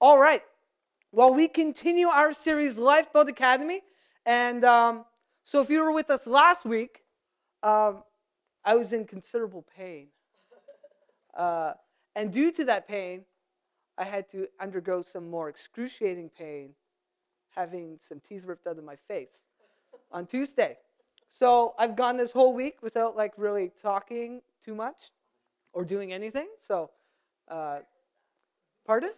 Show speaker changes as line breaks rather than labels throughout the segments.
All right. Well, we continue our series, Lifeboat Academy. And so if you were with us last week, I was in considerable pain. And due to that pain, I had to undergo some more excruciating pain, having some teeth ripped out of my face on Tuesday. So I've gone this whole week without really talking too much or doing anything. So, pardon?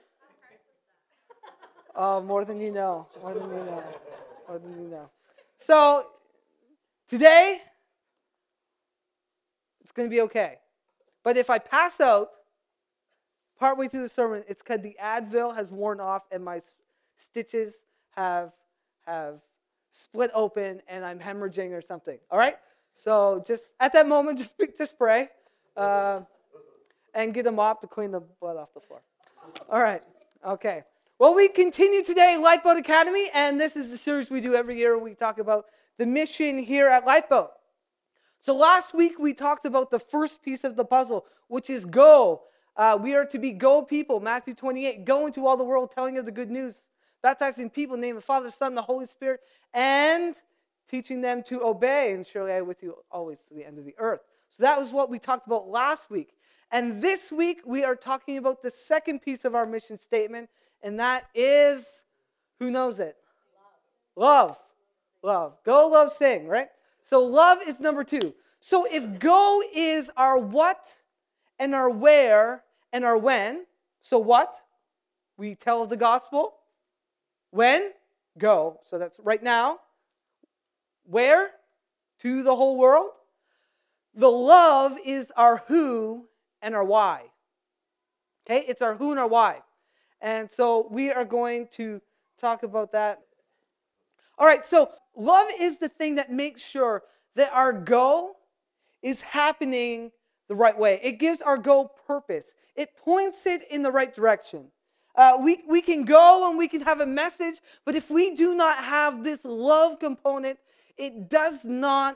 Oh, more than you know. More than you know. More than you know. So, today, it's going to be okay. But if I pass out partway through the sermon, it's because the Advil has worn off and my stitches have split open and I'm hemorrhaging or something. All right? So just at that moment, just pray and get a mop to clean the blood off the floor. All right. Okay. Well, we continue today, Lifeboat Academy, and this is the series we do every year. We talk about the mission here at Lifeboat. So last week, we talked about the first piece of the puzzle, which is go. We are to be go people, Matthew 28. Go into all the world, telling of the good news, baptizing people in the name of the Father, Son, and the Holy Spirit, and teaching them to obey. And surely I am with you always to the end of the earth. So that was what we talked about last week. And this week, we are talking about the second piece of our mission statement, and that is, who knows it? Love. Love. Go, love, sing, right? So love is number 2. So if go is our what and our where and our when, so what? We tell of the gospel. When? Go. So that's right now. Where? To the whole world. The love is our who and our why. Okay? It's our who and our why. And so we are going to talk about that. All right, so love is the thing that makes sure that our go is happening the right way. It gives our go purpose. It points it in the right direction. We can go and we can have a message, but if we do not have this love component, it does not,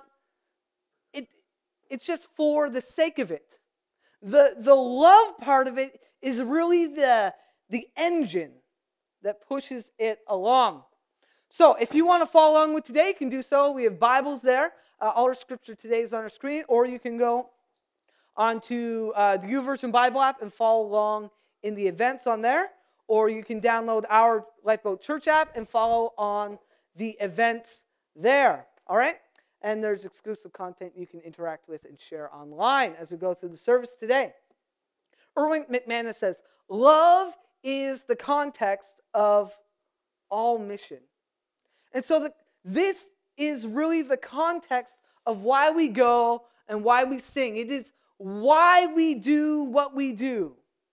it's just for the sake of it. The love part of it is really the engine that pushes it along. So if you want to follow along with today, you can do so. We have Bibles there. All our scripture today is on our screen, or you can go onto the YouVersion Bible app and follow along in the events on there, or you can download our Lifeboat Church app and follow on the events there. All right? And there's exclusive content you can interact with and share online as we go through the service today. Erwin McManus says, love is the context of all mission. And so this is really the context of why we go and why we sing. It is why we do what we do.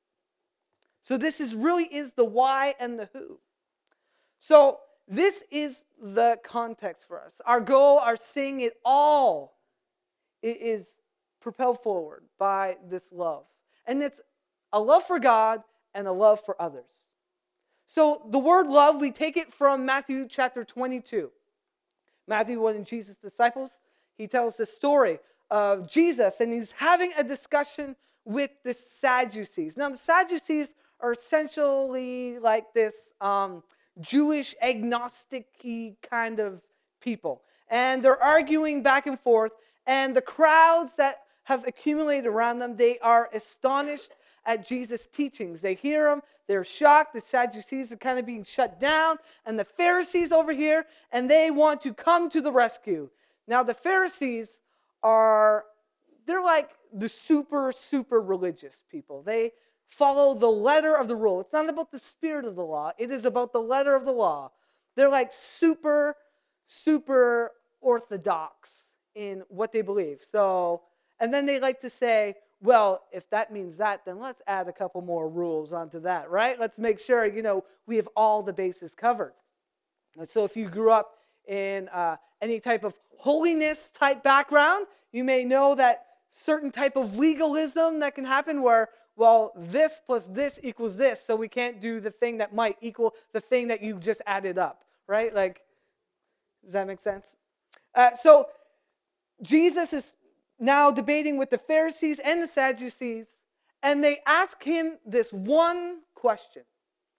So this really is the why and the who. So this is the context for us. Our go, our sing, it all is propelled forward by this love. And it's a love for God and a love for others. So the word love, we take it from Matthew chapter 22. Matthew, one of Jesus' disciples, he tells the story of Jesus, and he's having a discussion with the Sadducees. Now, the Sadducees are essentially like this Jewish agnostic-y kind of people. And they're arguing back and forth, and the crowds that have accumulated around them, they are astonished at Jesus' teachings. They hear him, they're shocked. The Sadducees are kind of being shut down, and the Pharisees over here, and they want to come to the rescue. Now, the Pharisees they're like the super, super religious people. They follow the letter of the rule. It's not about the spirit of the law. It is about the letter of the law. They're like super, super orthodox in what they believe. So, and then they like to say, well, if that means that, then let's add a couple more rules onto that, right? Let's make sure, we have all the bases covered. And so if you grew up in any type of holiness type background, you may know that certain type of legalism that can happen where, well, this plus this equals this, so we can't do the thing that might equal the thing that you just added up, right? Does that make sense? So Jesus is now debating with the Pharisees and the Sadducees, and they ask him this one question.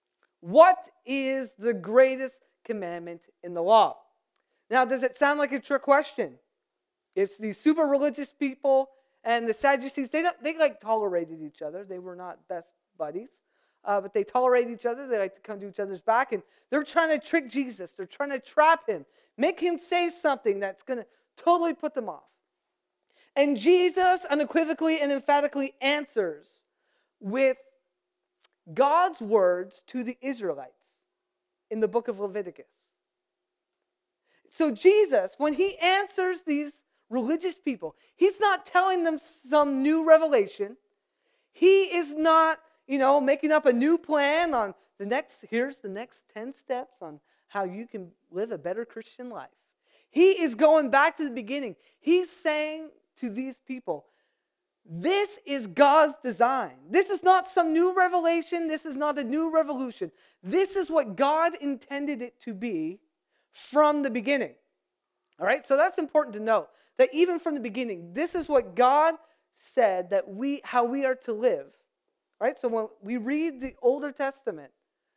What is the greatest commandment in the law? Now, does it sound like a trick question? It's these super religious people and the Sadducees, they like tolerated each other. They were not best buddies, but they tolerated each other. They like to come to each other's back, and they're trying to trick Jesus. They're trying to trap him, make him say something that's going to totally put them off. And Jesus unequivocally and emphatically answers with God's words to the Israelites in the book of Leviticus. So Jesus, when he answers these religious people, he's not telling them some new revelation. He is not, making up a new plan on here's the next 10 steps on how you can live a better Christian life. He is going back to the beginning. He's saying to these people, this is God's design. This is not some new revelation. This is not a new revolution. This is what God intended it to be from the beginning. All right, so that's important to know, that even from the beginning, this is what God said that how we are to live. All right, so when we read the Older Testament,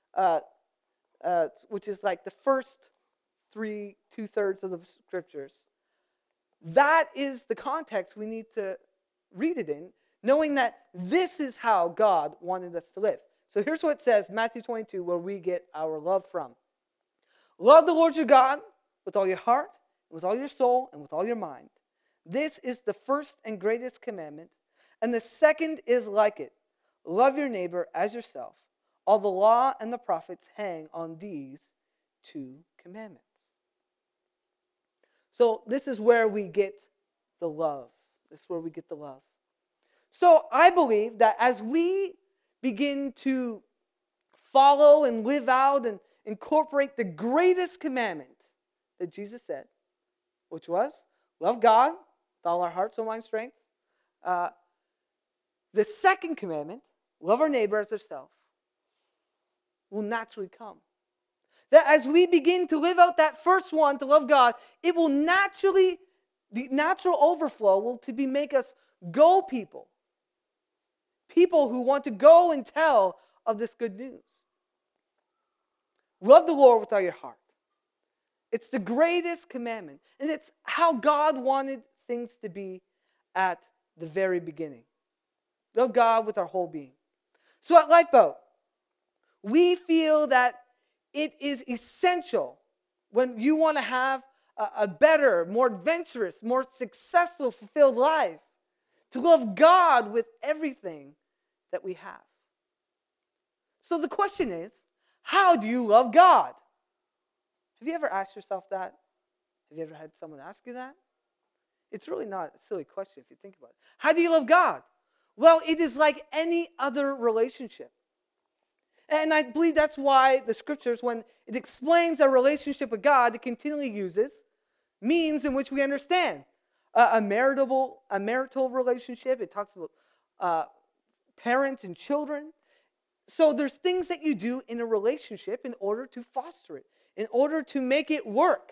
which is like the first 2/3 of the scriptures, that is the context we need to read it in, knowing that this is how God wanted us to live. So here's what it says, Matthew 22, where we get our love from. Love the Lord your God with all your heart, and with all your soul, and with all your mind. This is the first and greatest commandment, and the second is like it. Love your neighbor as yourself. All the law and the prophets hang on these 2 commandments. So this is where we get the love. This is where we get the love. So I believe that as we begin to follow and live out and incorporate the greatest commandment that Jesus said, which was love God with all our heart, soul, mind, strength. The second commandment, love our neighbor as ourselves, will naturally come. That as we begin to live out that first one, to love God, it will naturally, the natural overflow will to be make us go people. People who want to go and tell of this good news. Love the Lord with all your heart. It's the greatest commandment. And it's how God wanted things to be at the very beginning. Love God with our whole being. So at Lifeboat, we feel that it is essential when you want to have a better, more adventurous, more successful, fulfilled life, to love God with everything that we have. So the question is, how do you love God? Have you ever asked yourself that? Have you ever had someone ask you that? It's really not a silly question if you think about it. How do you love God? Well, it is like any other relationship. And I believe that's why the scriptures, when it explains our relationship with God, it continually uses means in which we understand. A marital relationship, it talks about parents and children. So there's things that you do in a relationship in order to foster it, in order to make it work.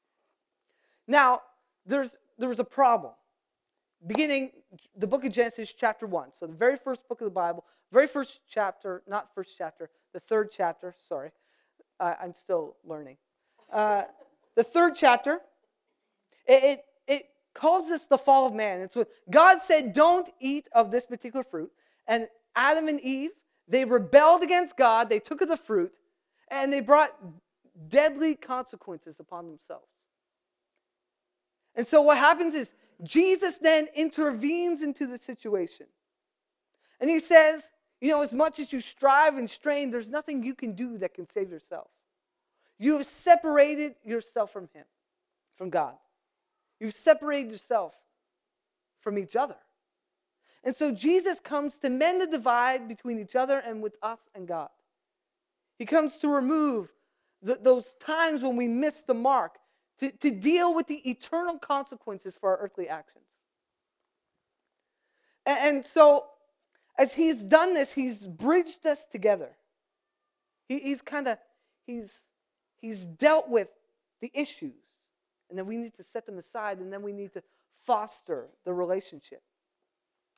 Now, there was a problem. Beginning the book of Genesis, chapter 1. So the very first book of the Bible, very first chapter, not first chapter, the third chapter, sorry. I'm still learning. The third chapter, it calls this the fall of man. It's what God said, don't eat of this particular fruit. And Adam and Eve, they rebelled against God, they took of the fruit, and they brought deadly consequences upon themselves. And so what happens is, Jesus then intervenes into the situation. And he says, as much as you strive and strain, there's nothing you can do that can save yourself. You have separated yourself from him, from God. You've separated yourself from each other. And so Jesus comes to mend the divide between each other and with us and God. He comes to remove those times when we miss the mark, to deal with the eternal consequences for our earthly actions. And so, as he's done this, he's bridged us together. He's dealt with the issues, and then we need to set them aside, and then we need to foster the relationship.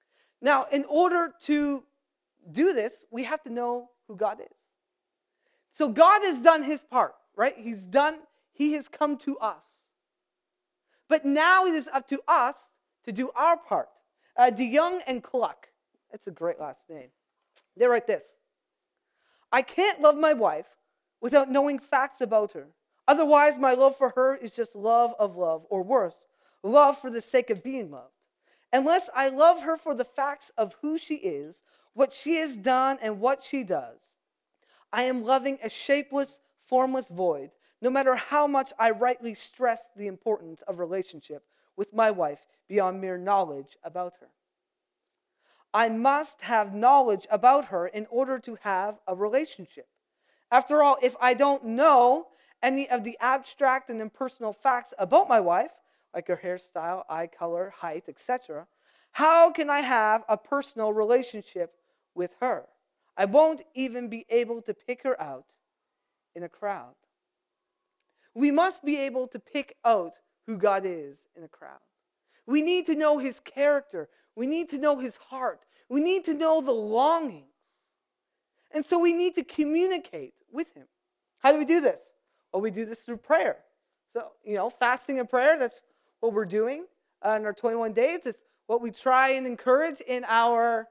Now, in order to do this, we have to know who God is. So God has done his part, right? He has come to us. But now it is up to us to do our part. DeYoung and Cluck, that's a great last name. They write this: I can't love my wife without knowing facts about her. Otherwise, my love for her is just love of love, or worse, love for the sake of being loved. Unless I love her for the facts of who she is, what she has done, and what she does, I am loving a shapeless, formless void, no matter how much I rightly stress the importance of relationship with my wife beyond mere knowledge about her. I must have knowledge about her in order to have a relationship. After all, if I don't know any of the abstract and impersonal facts about my wife, like her hairstyle, eye color, height, etc., how can I have a personal relationship with her? I won't even be able to pick her out in a crowd. We must be able to pick out who God is in a crowd. We need to know his character. We need to know his heart. We need to know the longings. And so we need to communicate with him. How do we do this? Well, we do this through prayer. So, fasting and prayer, that's what we're doing in our 21 days. It's what we try and encourage in our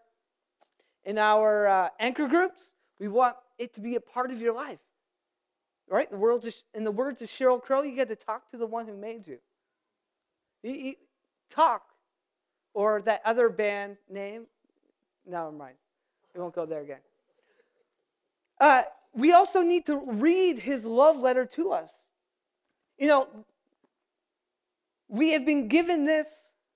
anchor groups. We want it to be a part of your life. Right? In the words of Sheryl Crow, you get to talk to the one who made you. You talk. Or that other band name. Never mind. We won't go there again. We also need to read his love letter to us. We have been given this,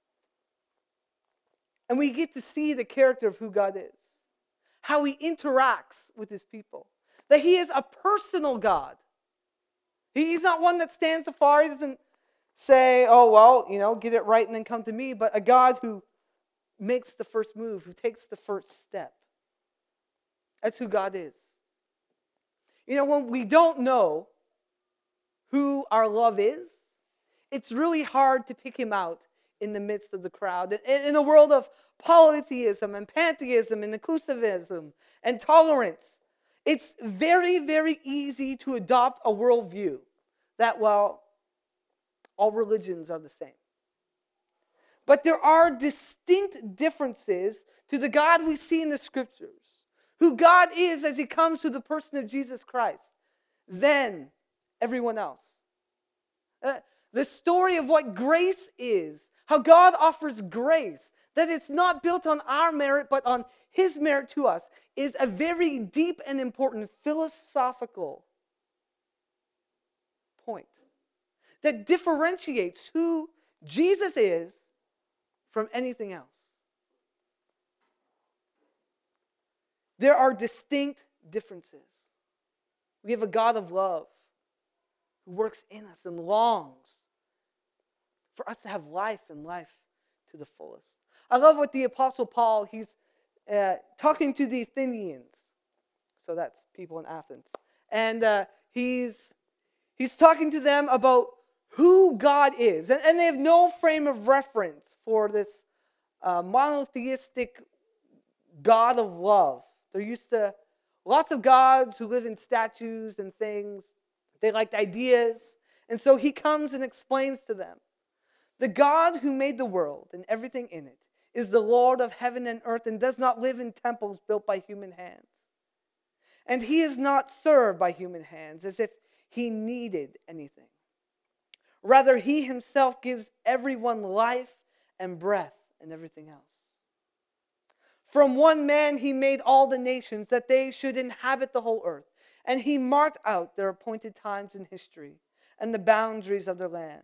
and we get to see the character of who God is, how he interacts with his people, that he is a personal God. He's not one that stands afar. He doesn't say, oh, well, get it right and then come to me, but a God who makes the first move, who takes the first step. That's who God is. When we don't know who our love is, it's really hard to pick him out in the midst of the crowd. In a world of polytheism and pantheism and inclusivism and tolerance, it's very, very easy to adopt a worldview that, all religions are the same. But there are distinct differences to the God we see in the scriptures, who God is as he comes to the person of Jesus Christ, than everyone else. The story of what grace is, how God offers grace, that it's not built on our merit but on his merit to us, is a very deep and important philosophical point that differentiates who Jesus is from anything else. There are distinct differences. We have a God of love who works in us and longs for us to have life and life to the fullest. I love what the Apostle Paul, he's talking to the Athenians. So that's people in Athens. And he's talking to them about who God is. And they have no frame of reference for this monotheistic God of love. They're used to lots of gods who live in statues and things. They liked ideas. And so he comes and explains to them, the God who made the world and everything in it is the Lord of heaven and earth and does not live in temples built by human hands. And he is not served by human hands as if he needed anything. Rather, he himself gives everyone life and breath and everything else. From one man he made all the nations that they should inhabit the whole earth. And he marked out their appointed times in history and the boundaries of their land.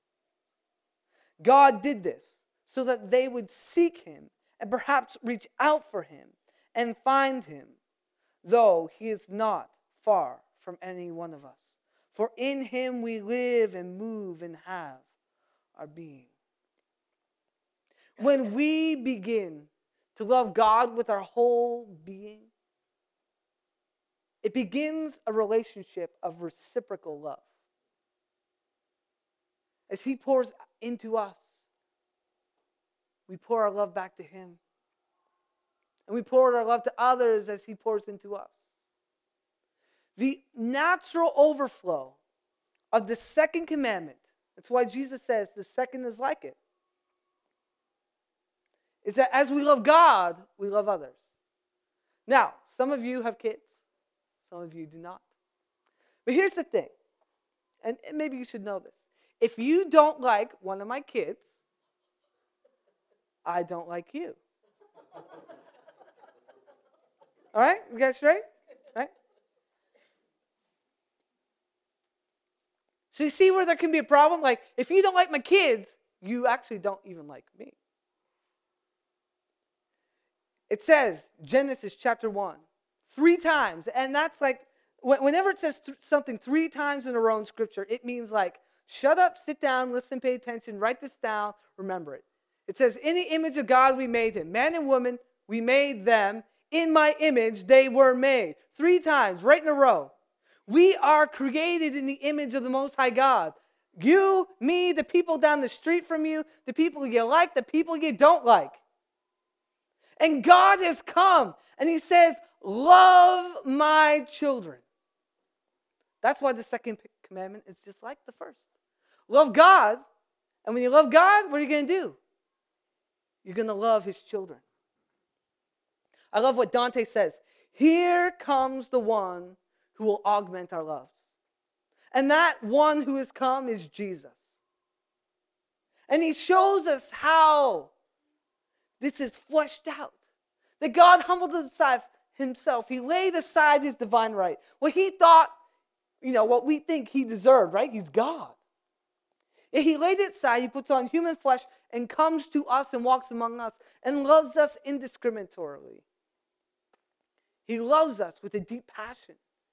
God did this so that they would seek him and perhaps reach out for him and find him, though he is not far from any one of us. For in him we live and move and have our being. When we begin to love God with our whole being, it begins a relationship of reciprocal love. As he pours into us, we pour our love back to him. And we pour our love to others as he pours into us. The natural overflow of the second commandment, that's why Jesus says the second is like it, is that as we love God, we love others. Now, some of you have kids, some of you do not. But here's the thing, and maybe you should know this. If you don't like one of my kids, I don't like you. All right? You guys straight? All right? So you see where there can be a problem? Like, if you don't like my kids, you actually don't even like me. It says, Genesis chapter 1, 3 times, and that's like, whenever it says something 3 times in a row in Scripture, it means like, shut up, sit down, listen, pay attention, write this down, remember it. It says, in the image of God we made him. Man and woman, we made them. In my image they were made. 3 times, right in a row. We are created in the image of the Most High God. You, me, the people down the street from you, the people you like, the people you don't like. And God has come and he says, love my children. That's why the second commandment is just like the first. Love God. And when you love God, what are you going to do? You're going to love his children. I love what Dante says. Here comes the one who will augment our loves. And that one who has come is Jesus. And he shows us how this is fleshed out. That God humbled himself. He laid aside his divine right. What he thought, what we think he deserved, right? He's God. Yet he laid it aside. He puts on human flesh and comes to us and walks among us and loves us indiscriminately. He loves us with a deep passion.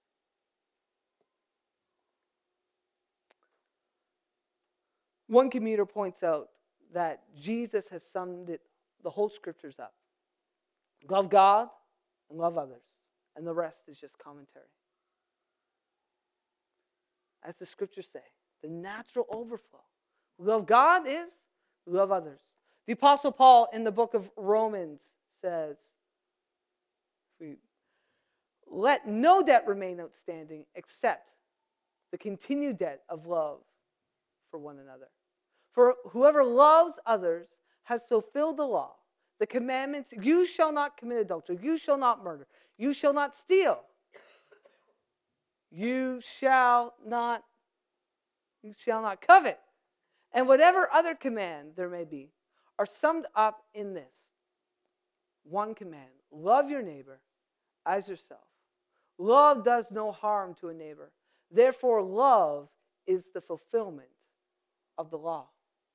One commuter points out that Jesus has summed the whole scriptures up. Love God and love others. And the rest is just commentary. As the scriptures say, the natural overflow. We love God is, we love others. The Apostle Paul in the book of Romans says, let no debt remain outstanding except the continued debt of love for one another. For whoever loves others has fulfilled the law. The commandments, you shall not commit adultery, you shall not murder, you shall not steal, you shall not covet, and whatever other command there may be are summed up in this one command: love your neighbor as yourself. Love does no harm to a neighbor. Therefore, love is the fulfillment of the law.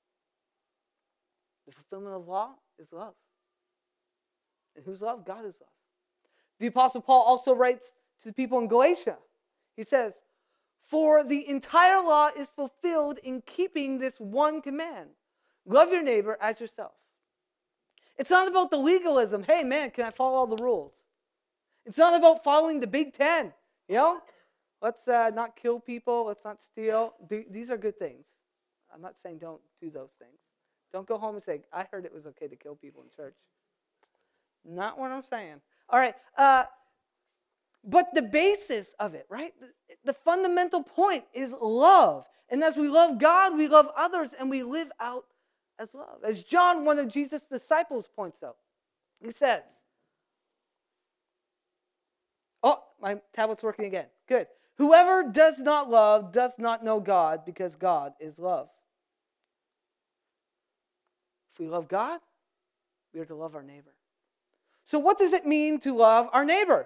The fulfillment of law is love. And who's love? God is love. The Apostle Paul also writes to the people in Galatia. He says, for the entire law is fulfilled in keeping this one command. Love your neighbor as yourself. It's not about the legalism. Hey, man, can I follow all the rules? It's not about following the Big Ten. Let's not kill people. Let's not steal. These are good things. I'm not saying don't do those things. Don't go home and say, I heard it was okay to kill people in church. Not what I'm saying. All right. But the basis of it, right? The fundamental point is love. And as we love God, we love others, and we live out as love. As John, one of Jesus' disciples, points out, he says, oh, my tablet's working again. Good. Whoever does not love does not know God, because God is love. If we love God, we are to love our neighbor. So what does it mean to love our neighbor?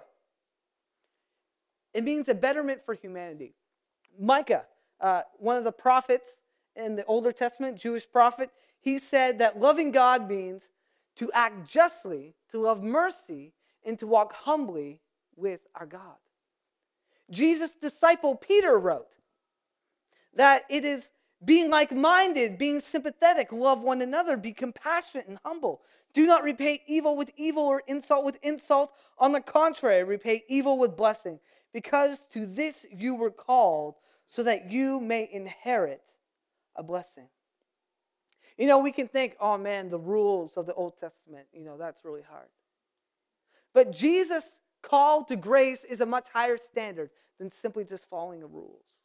It means a betterment for humanity. Micah, one of the prophets in the Older Testament, Jewish prophet, he said that loving God means to act justly, to love mercy, and to walk humbly with our God. Jesus' disciple Peter wrote that it is being like-minded, being sympathetic, love one another, be compassionate and humble. Do not repay evil with evil or insult with insult. On the contrary, repay evil with blessing, because to this you were called, so that you may inherit a blessing. We can think, oh man, the rules of the Old Testament, that's really hard. But Jesus call to grace is a much higher standard than simply just following the rules.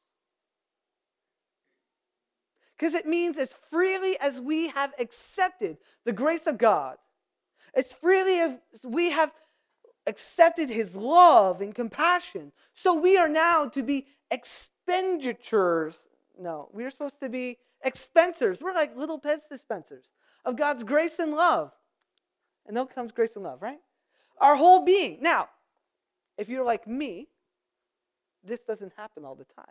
Because it means as freely as we have accepted the grace of God, as freely as we have accepted his love and compassion, so we are now to be expenditures. No, we are supposed to be expensers. We're like little Pez dispensers of God's grace and love. And then comes grace and love, right? Our whole being. Now, if you're like me, this doesn't happen all the time.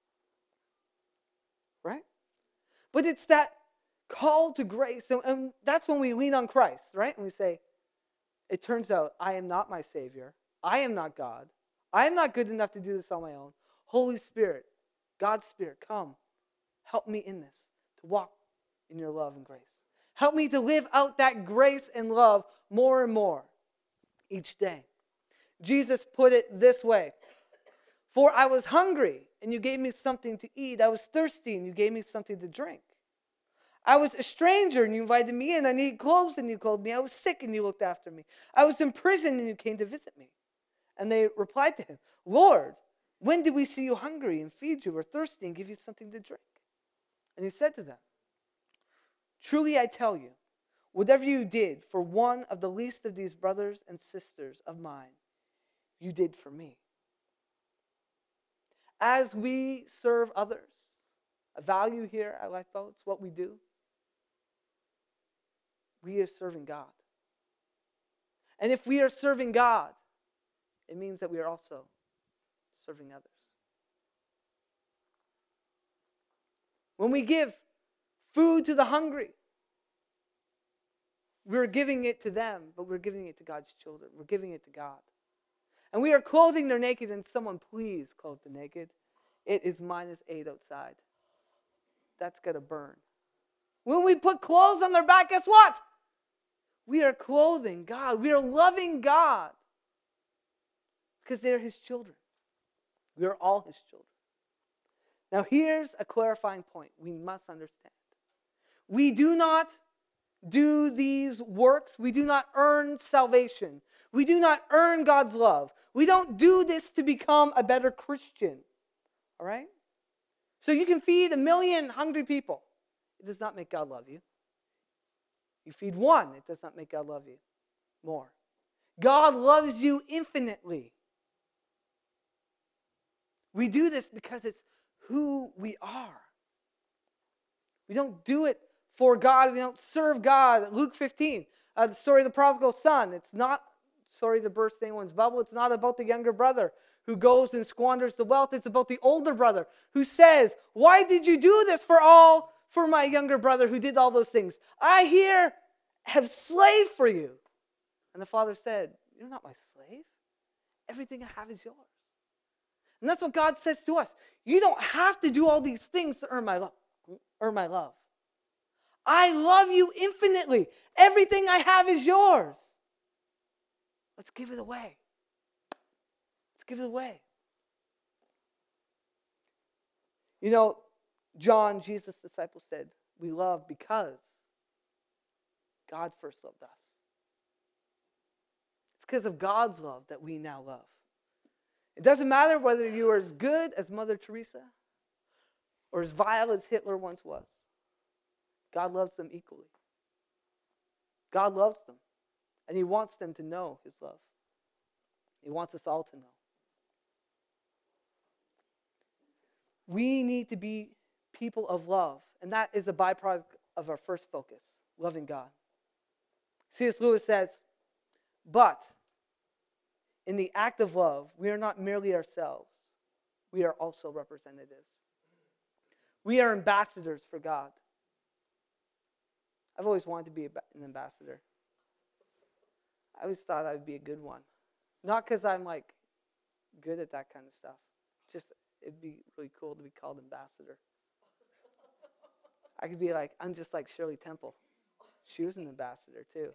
Right? But it's that call to grace. And that's when we lean on Christ, right? And we say, it turns out I am not my Savior. I am not God. I am not good enough to do this on my own. Holy Spirit, God's Spirit, come. Help me in this, to walk in your love and grace. Help me to live out that grace and love more and more each day. Jesus put it this way. For I was hungry, and you gave me something to eat. I was thirsty, and you gave me something to drink. I was a stranger, and you invited me in. I needed clothes, and you clothed me. I was sick, and you looked after me. I was in prison, and you came to visit me. And they replied to him, Lord, when did we see you hungry and feed you, or thirsty and give you something to drink? And he said to them, truly I tell you, whatever you did for one of the least of these brothers and sisters of mine, you did for me. As we serve others, a value here at Lifeboat, it's what we do. We are serving God. And if we are serving God, it means that we are also serving others. When we give food to the hungry, we're giving it to them, but we're giving it to God's children. We're giving it to God. And we are clothing their naked, and someone please clothe the naked. It is -8 outside. That's going to burn. When we put clothes on their back, guess what? We are clothing God. We are loving God. Because they're his children. We are all his children. Now here's a clarifying point we must understand. We do not do these works. We do not earn salvation. We do not earn God's love. We don't do this to become a better Christian. All right? So you can feed 1 million hungry people. It does not make God love you. You feed one, it does not make God love you more. God loves you infinitely. We do this because it's who we are. We don't do it for God. We don't serve God. Luke 15, the story of the prodigal son. It's not, sorry to burst anyone's bubble, it's not about the younger brother who goes and squanders the wealth. It's about the older brother who says, why did you do this for my younger brother who did all those things? I here have slaved for you. And the father said, you're not my slave. Everything I have is yours. And that's what God says to us. You don't have to do all these things to earn my love. I love you infinitely. Everything I have is yours. Let's give it away. Let's give it away. You know, John, Jesus' disciple, said, we love because God first loved us. It's because of God's love that we now love. It doesn't matter whether you are as good as Mother Teresa or as vile as Hitler once was. God loves them equally. God loves them, and he wants them to know his love. He wants us all to know. We need to be people of love, and that is a byproduct of our first focus, loving God. C.S. Lewis says, but in the act of love, we are not merely ourselves. We are also representatives. We are ambassadors for God. I've always wanted to be an ambassador. I always thought I would be a good one. Not because I'm like good at that kind of stuff. Just it'd be really cool to be called ambassador. I could be like, I'm just like Shirley Temple. She was an ambassador too.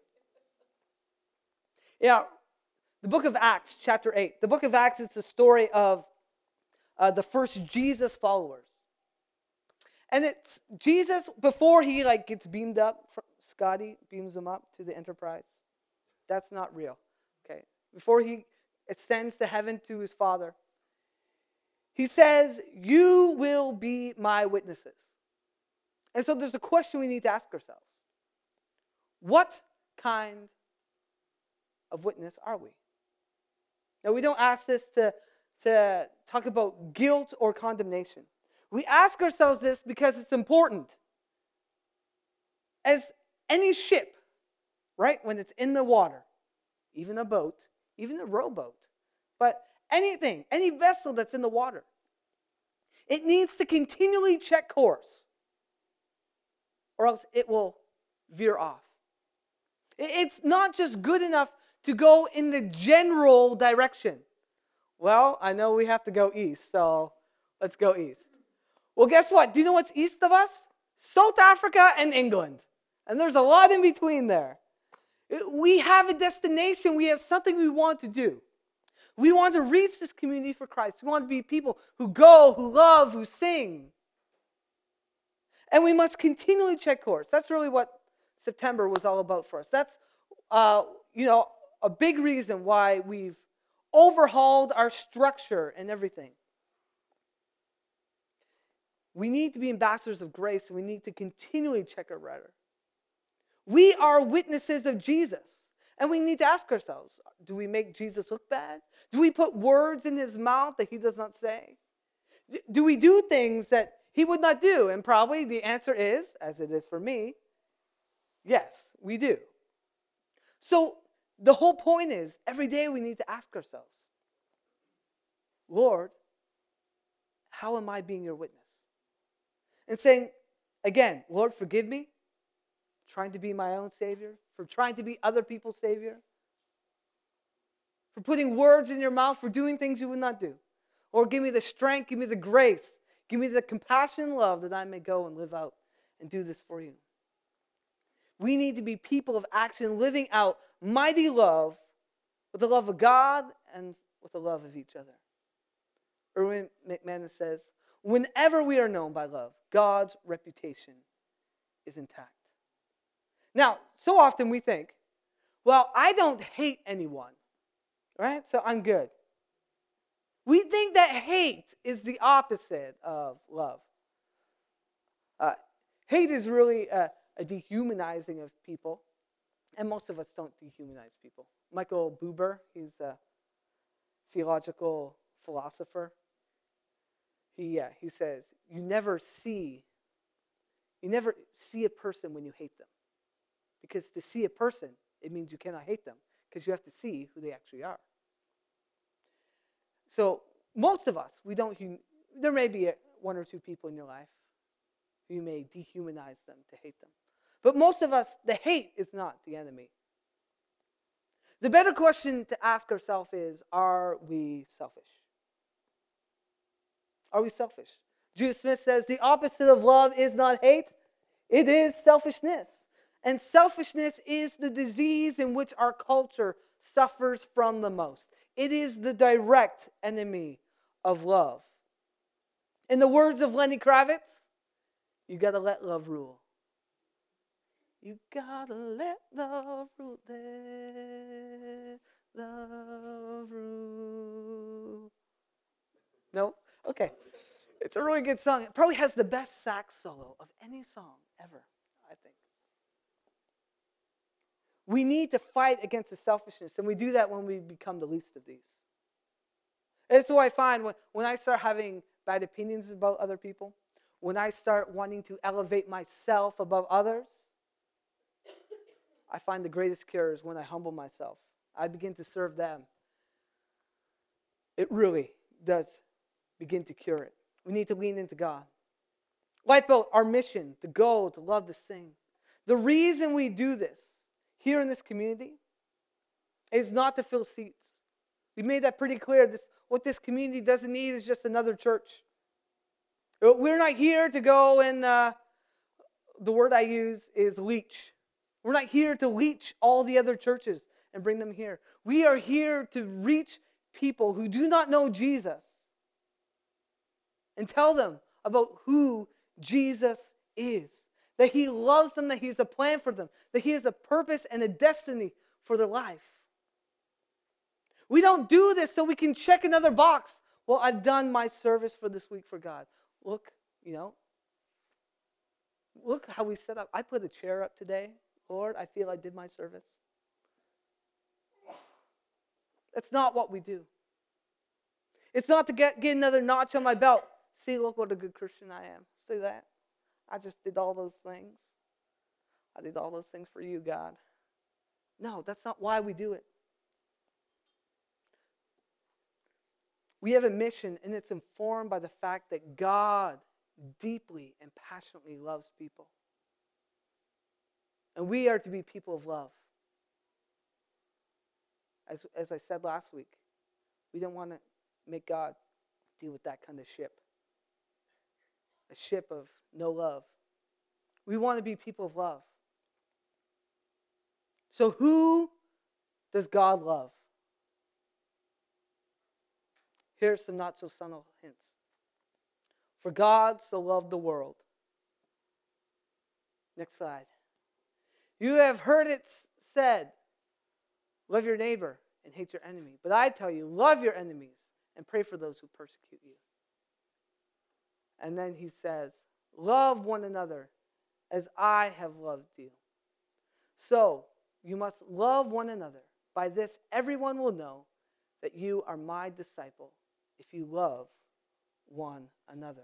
Yeah, the book of Acts, chapter 8. The book of Acts, it's a story of the first Jesus followers. And it's Jesus, before he gets beamed up, Scotty beams him up to the Enterprise. That's not real, okay? Before he ascends to heaven to his Father, he says, you will be my witnesses. And so there's a question we need to ask ourselves. What kind of witness are we? Now, we don't ask this to talk about guilt or condemnation. We ask ourselves this because it's important. As any ship, right, when it's in the water, even a boat, even a rowboat, but anything, any vessel that's in the water, it needs to continually check course, or else it will veer off. It's not just good enough to go in the general direction. Well, I know we have to go east, so let's go east. Well, guess what? Do you know what's east of us? South Africa and England. And there's a lot in between there. We have a destination. We have something we want to do. We want to reach this community for Christ. We want to be people who go, who love, who sing. And we must continually check course. That's really what September was all about for us. That's, a big reason why we've overhauled our structure and everything. We need to be ambassadors of grace, and we need to continually check our rudder. We are witnesses of Jesus, and we need to ask ourselves, do we make Jesus look bad? Do we put words in his mouth that he does not say? Do we do things that he would not do? And probably the answer is, as it is for me, yes, we do. So the whole point is, every day we need to ask ourselves, Lord, how am I being your witness? And saying, again, Lord, forgive me, trying to be my own Savior, for trying to be other people's Savior, for putting words in your mouth, for doing things you would not do. Or give me the strength, give me the grace, give me the compassion and love that I may go and live out and do this for you. We need to be people of action, living out mighty love with the love of God and with the love of each other. Erwin McManus says, whenever we are known by love, God's reputation is intact. Now, so often we think, well, I don't hate anyone, right? So I'm good. We think that hate is the opposite of love. Hate is really a dehumanizing of people, and most of us don't dehumanize people. Michael Buber, he's a theological philosopher. He says, you never see a person when you hate them. Because to see a person, it means you cannot hate them, because you have to see who they actually are. So most of us, there may be one or two people in your life who you may dehumanize them to hate them. But most of us, the hate is not the enemy. The better question to ask ourselves is, are we selfish? Are we selfish? Judah Smith says, the opposite of love is not hate, it is selfishness. And selfishness is the disease in which our culture suffers from the most. It is the direct enemy of love. In the words of Lenny Kravitz, you got to let love rule. You got to let love rule. Let love rule. No? Okay. It's a really good song. It probably has the best sax solo of any song ever, I think. We need to fight against the selfishness, and we do that when we become the least of these. And that's what I find when I start having bad opinions about other people, when I start wanting to elevate myself above others, I find the greatest cure is when I humble myself. I begin to serve them. It really does begin to cure it. We need to lean into God. Lifeboat, our mission, to go, to love, to sing. The reason we do this here in this community is not to fill seats. We made that pretty clear. What this community doesn't need is just another church. We're not here to go and, the word I use is leech. We're not here to leech all the other churches and bring them here. We are here to reach people who do not know Jesus and tell them about who Jesus is. That he loves them, that he has a plan for them, that he has a purpose and a destiny for their life. We don't do this so we can check another box. Well, I've done my service for this week for God. Look, look how we set up. I put a chair up today. Lord, I feel I did my service. That's not what we do. It's not to get another notch on my belt. See, look what a good Christian I am. See that? I just did all those things. I did all those things for you, God. No, that's not why we do it. We have a mission, and it's informed by the fact that God deeply and passionately loves people. And we are to be people of love. As I said last week, we don't want to make God deal with that kind of ship. A ship of no love. We want to be people of love. So who does God love? Here's some not so subtle hints. For God so loved the world. Next slide. You have heard it said, love your neighbor and hate your enemy. But I tell you, love your enemies and pray for those who persecute you. And then he says, love one another as I have loved you. So you must love one another. By this, everyone will know that you are my disciple if you love one another.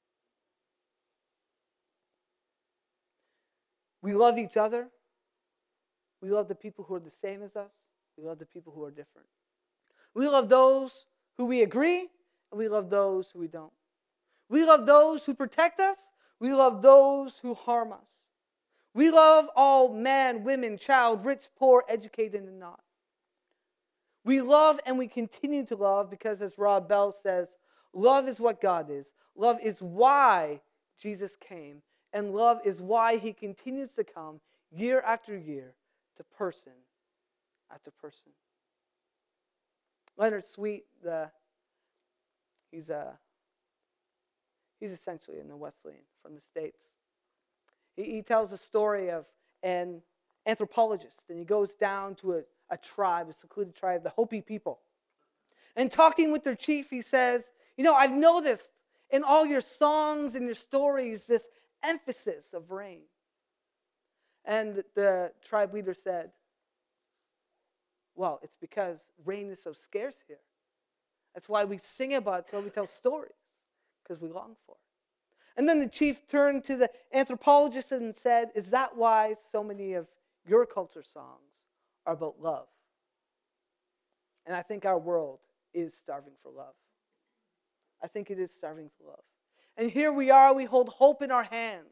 We love each other. We love the people who are the same as us. We love the people who are different. We love those who we agree, and we love those who we don't. We love those who protect us. We love those who harm us. We love all man, women, child, rich, poor, educated, and not. We love and we continue to love because, as Rob Bell says, love is what God is. Love is why Jesus came. And love is why he continues to come year after year to person after person. Leonard Sweet, he's essentially a Wesleyan from the States. He tells a story of an anthropologist, and he goes down to a tribe, a secluded tribe, the Hopi people. And talking with their chief, he says, I've noticed in all your songs and your stories this emphasis of rain. And the tribe leader said, well, it's because rain is so scarce here. That's why we sing about it, so we tell stories, because we long for it. And then the chief turned to the anthropologist and said, is that why so many of your culture songs are about love? And I think our world is starving for love. I think it is starving for love. And here we are, we hold hope in our hands.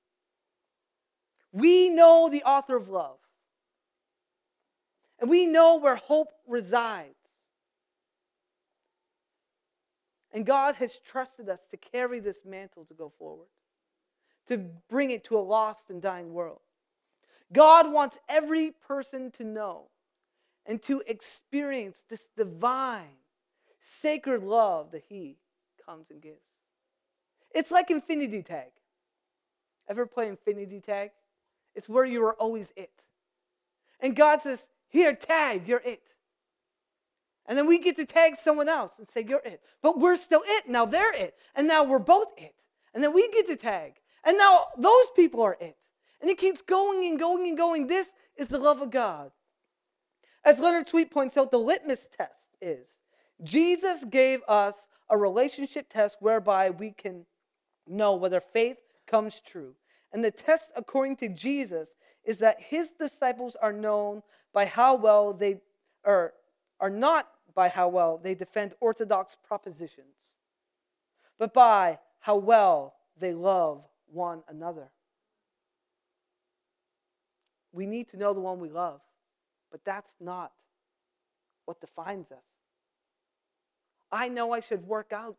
We know the author of love. And we know where hope resides. And God has trusted us to carry this mantle to go forward, to bring it to a lost and dying world. God wants every person to know and to experience this divine, sacred love that he comes and gives. It's like Infinity Tag. Ever play Infinity Tag? It's where you are always it. And God says, here, tag, you're it. And then we get to tag someone else and say, you're it. But we're still it. Now they're it. And now we're both it. And then we get to tag. And now those people are it. And it keeps going and going and going. This is the love of God. As Leonard Sweet points out, the litmus test is Jesus gave us a relationship test whereby we can know whether faith comes true. And the test, according to Jesus, is that his disciples are known by how well they are not by how well they defend orthodox propositions, but by how well they love one another. We need to know the one we love, but that's not what defines us. I know I should work out,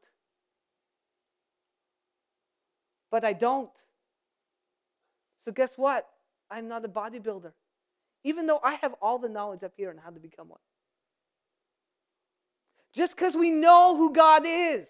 but I don't. So guess what? I'm not a bodybuilder, even though I have all the knowledge up here on how to become one. Just because we know who God is,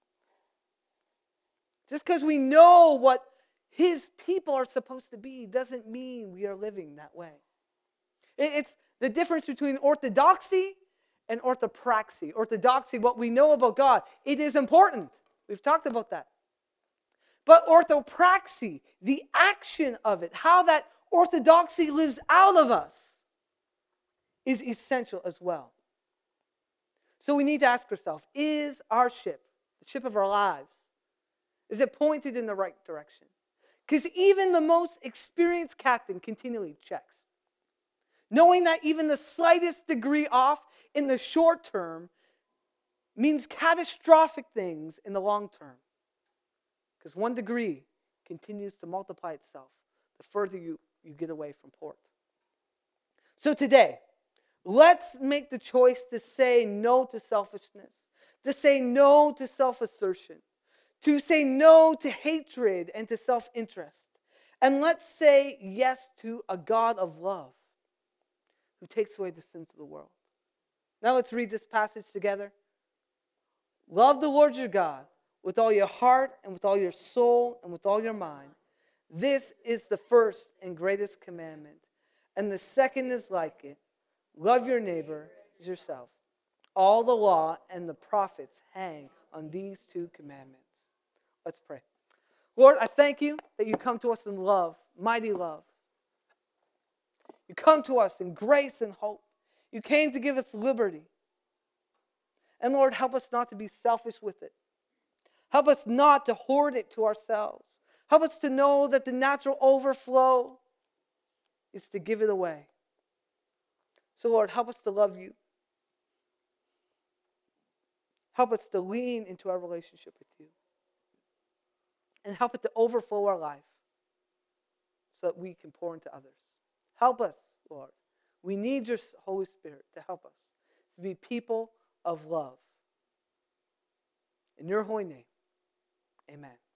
just because we know what his people are supposed to be, doesn't mean we are living that way. It's the difference between orthodoxy and orthopraxy. Orthodoxy, what we know about God, it is important. We've talked about that. But orthopraxy, the action of it, how that orthodoxy lives out of us, is essential as well. So we need to ask ourselves, is our ship, the ship of our lives, is it pointed in the right direction? Because even the most experienced captain continually checks. Knowing that even the slightest degree off in the short term means catastrophic things in the long term. Because 1 degree continues to multiply itself the further you get away from port. So today, let's make the choice to say no to selfishness, to say no to self-assertion, to say no to hatred and to self-interest. And let's say yes to a God of love who takes away the sins of the world. Now let's read this passage together. Love the Lord your God with all your heart and with all your soul and with all your mind. This is the first and greatest commandment. And the second is like it. Love your neighbor as yourself. All the law and the prophets hang on these 2 commandments. Let's pray. Lord, I thank you that you come to us in love, mighty love. You come to us in grace and hope. You came to give us liberty. And Lord, help us not to be selfish with it. Help us not to hoard it to ourselves. Help us to know that the natural overflow is to give it away. So Lord, help us to love you. Help us to lean into our relationship with you. And help it to overflow our life so that we can pour into others. Help us, Lord. We need your Holy Spirit to help us to be people of love. In your holy name, amen.